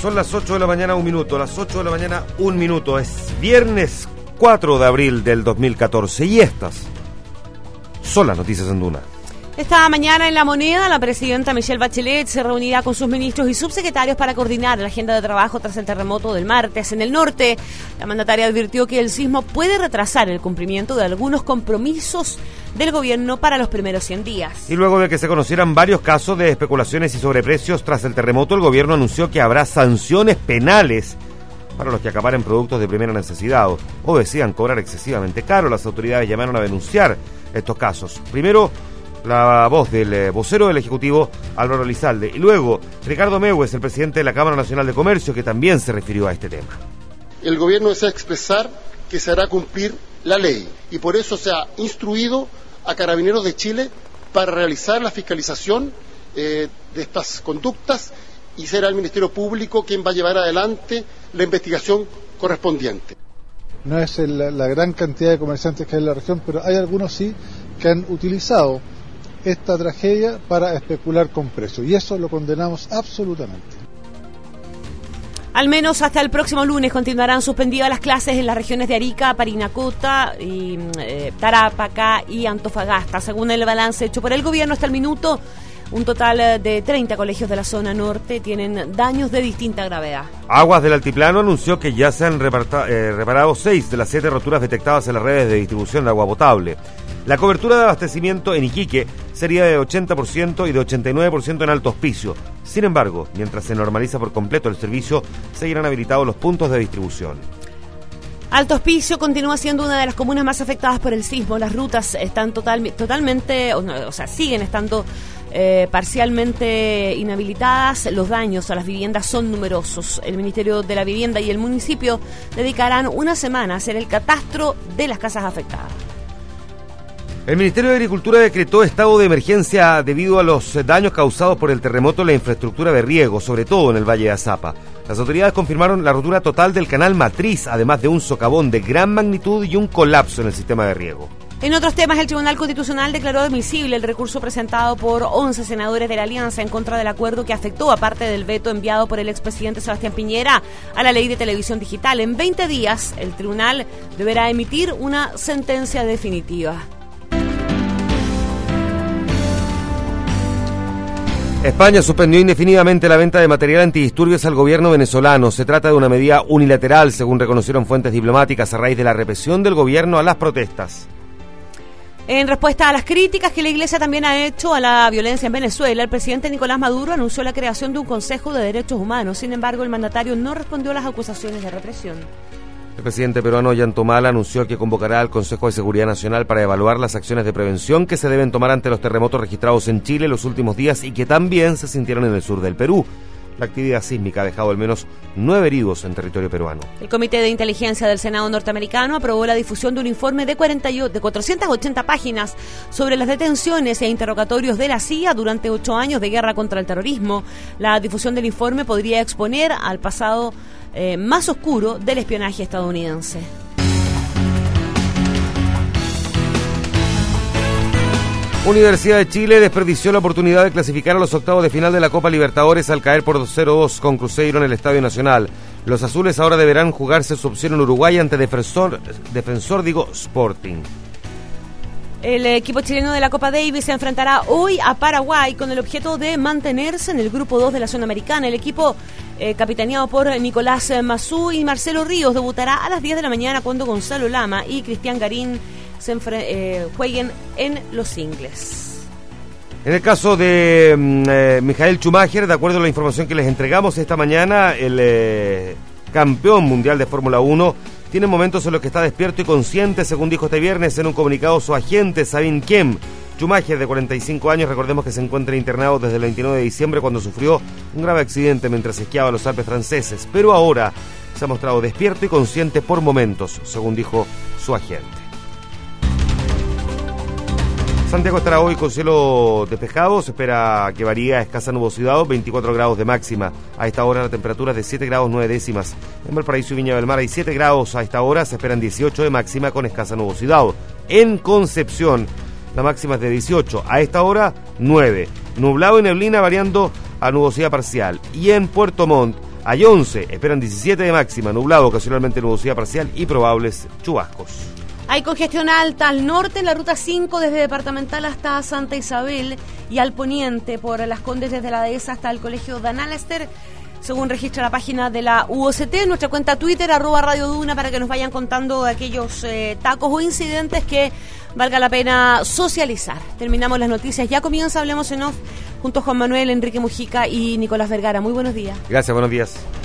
Son las 8 de la mañana, 1 minuto. Las 8 de la mañana, 1 minuto. Es viernes 4 de abril del 2014. Y estas son las noticias en Duna. Esta mañana en La Moneda, la presidenta Michelle Bachelet se reunirá con sus ministros y subsecretarios para coordinar la agenda de trabajo tras el terremoto del martes en el norte. La mandataria advirtió que el sismo puede retrasar el cumplimiento de algunos compromisos del gobierno para los primeros 100 días. Y luego de que se conocieran varios casos de especulaciones y sobreprecios tras el terremoto, el gobierno anunció que habrá sanciones penales para los que acaparen productos de primera necesidad o decidan cobrar excesivamente caro. Las autoridades llamaron a denunciar estos casos. Primero, la voz del vocero del Ejecutivo, Álvaro Elizalde, y luego Ricardo Meues, el presidente de la Cámara Nacional de Comercio, que también se refirió a este tema. El gobierno desea expresar que se hará cumplir la ley y por eso se ha instruido a Carabineros de Chile para realizar la fiscalización de estas conductas y será el Ministerio Público quien va a llevar adelante la investigación correspondiente. No es la gran cantidad de comerciantes que hay en la región, pero hay algunos sí que han utilizado esta tragedia para especular con precios, y eso lo condenamos absolutamente. Al menos hasta el próximo lunes continuarán suspendidas las clases en las regiones de Arica, Parinacota, y Tarapacá y Antofagasta. Según el balance hecho por el gobierno hasta el minuto, un total de 30 colegios de la zona norte tienen daños de distinta gravedad. Aguas del Altiplano anunció que ya se han reparado 6 de las 7 roturas detectadas en las redes de distribución de agua potable. La cobertura de abastecimiento en Iquique sería de 80% y de 89% en Alto Hospicio. Sin embargo, mientras se normaliza por completo el servicio, seguirán habilitados los puntos de distribución. Alto Hospicio continúa siendo una de las comunas más afectadas por el sismo. Las rutas están siguen estando parcialmente inhabilitadas. Los daños a las viviendas son numerosos. El Ministerio de la Vivienda y el municipio dedicarán una semana a hacer el catastro de las casas afectadas. El Ministerio de Agricultura decretó estado de emergencia debido a los daños causados por el terremoto en la infraestructura de riego, sobre todo en el Valle de Azapa. Las autoridades confirmaron la rotura total del canal Matriz, además de un socavón de gran magnitud y un colapso en el sistema de riego. En otros temas, el Tribunal Constitucional declaró admisible el recurso presentado por 11 senadores de la Alianza en contra del acuerdo que afectó a parte del veto enviado por el expresidente Sebastián Piñera a la ley de televisión digital. En 20 días, el tribunal deberá emitir una sentencia definitiva. España suspendió indefinidamente la venta de material antidisturbios al gobierno venezolano. Se trata de una medida unilateral, según reconocieron fuentes diplomáticas, a raíz de la represión del gobierno a las protestas. En respuesta a las críticas que la Iglesia también ha hecho a la violencia en Venezuela, el presidente Nicolás Maduro anunció la creación de un Consejo de Derechos Humanos. Sin embargo, el mandatario no respondió a las acusaciones de represión. El presidente peruano Ollanta Humala anunció que convocará al Consejo de Seguridad Nacional para evaluar las acciones de prevención que se deben tomar ante los terremotos registrados en Chile los últimos días y que también se sintieron en el sur del Perú. La actividad sísmica ha dejado al menos 9 heridos en territorio peruano. El Comité de Inteligencia del Senado norteamericano aprobó la difusión de un informe de 480 páginas sobre las detenciones e interrogatorios de la CIA durante 8 años de guerra contra el terrorismo. La difusión del informe podría exponer al pasado más oscuro del espionaje estadounidense. Universidad de Chile desperdició la oportunidad de clasificar a los octavos de final de la Copa Libertadores al caer por 0-2 con Cruzeiro en el Estadio Nacional. Los azules ahora deberán jugarse su opción en Uruguay ante Defensor Sporting. El equipo chileno de la Copa Davis se enfrentará hoy a Paraguay con el objeto de mantenerse en el grupo 2 de la zona americana. El equipo capitaneado por Nicolás Massú y Marcelo Ríos debutará a las 10 de la mañana cuando Gonzalo Lama y Cristian Garín jueguen en los singles. En el caso de Michael Schumacher, de acuerdo a la información que les entregamos esta mañana, el campeón mundial de Fórmula 1 tiene momentos en los que está despierto y consciente, según dijo este viernes en un comunicado su agente Sabine Kiem. Schumacher, de 45 años, recordemos que se encuentra internado desde el 29 de diciembre cuando sufrió un grave accidente mientras esquiaba los Alpes franceses, pero ahora se ha mostrado despierto y consciente por momentos, según dijo su agente. Santiago estará hoy con cielo despejado, se espera que varía escasa nubosidad, 24 grados de máxima. A esta hora la temperatura es de 7 grados 9 décimas. En Valparaíso y Viña del Mar hay 7 grados, a esta hora se esperan 18 de máxima con escasa nubosidad. En Concepción la máxima es de 18, a esta hora 9. Nublado y neblina variando a nubosidad parcial. Y en Puerto Montt, hay 11, esperan 17 de máxima, nublado, ocasionalmente nubosidad parcial y probables chubascos. Hay congestión alta al norte en la ruta 5 desde Departamental hasta Santa Isabel y al poniente por Las Condes desde la dehesa hasta el colegio Dan Alester, según registra la página de la UOCT, nuestra cuenta Twitter, @Radio Duna, para que nos vayan contando aquellos tacos o incidentes que valga la pena socializar. Terminamos las noticias, ya comienza Hablemos en Off, junto a Juan Manuel, Enrique Mujica y Nicolás Vergara. Muy buenos días. Gracias, buenos días.